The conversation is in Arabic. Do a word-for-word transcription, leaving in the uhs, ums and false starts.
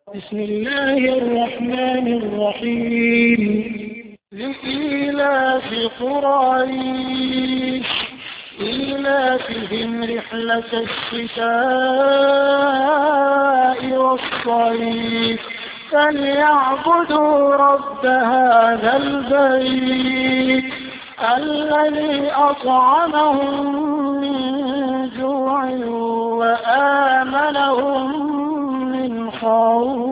بسم الله الرحمن الرحيم لإيلاف قريش إيلافهم رحلة الشتاء والصيف فليعبدوا رب هذا البيت الذي أطعمهم من جوع وآمنهم من خوف.